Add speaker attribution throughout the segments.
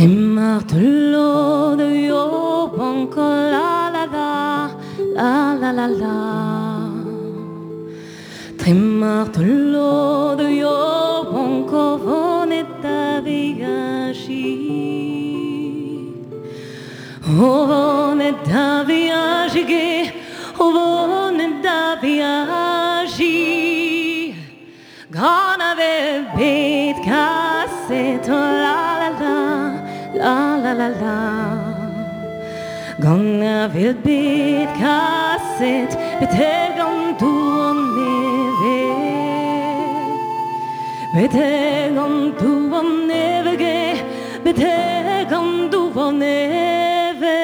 Speaker 1: Martello de yo bonco la la la la la la la. Martello de yo bonco vonetta viaggi. Oh vonetta viaggi, oh vonetta viaggi. Gonna be beat cassette la la la la la la. Gonna be beat cassette betegam du neve. Betegam du neve ge betegam du neve.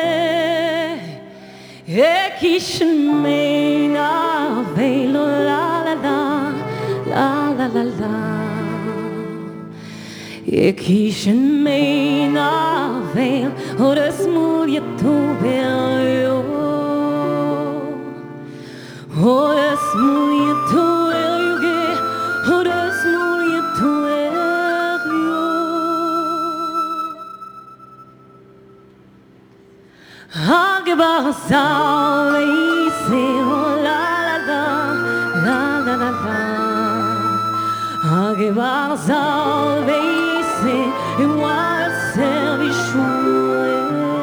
Speaker 1: Ekischen meina velo la la la la la la la. Ekischen meina veil o det smulje toberjo. O det smulje toberjo, o det smulje toberjo. Hagebar salve se la la la la la la la. Hagebar salve se e moi servichouet.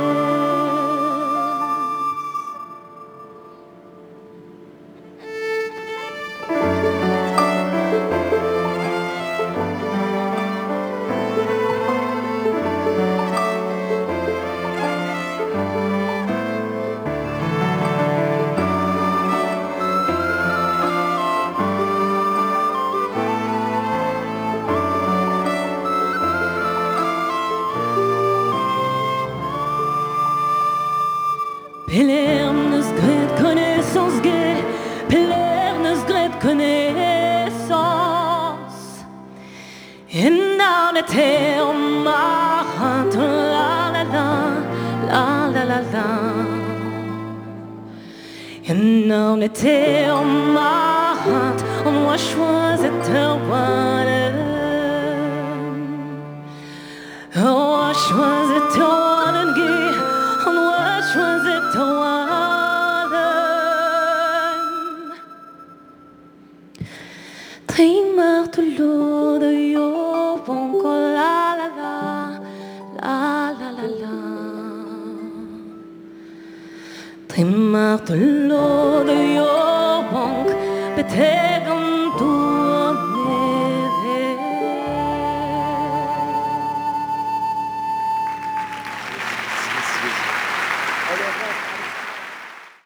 Speaker 1: Pelernes gret connaissance gay, Pelernes gret connaissance. En dans la terre marrante, la la la, la la la la. En dans la terre marrante, on va choisir terroir. On va choisir terroir gay, on va choisir terroir. Très martelot de yo, bonco la la la, la la la la. Très martelot de yo, bonco, betegam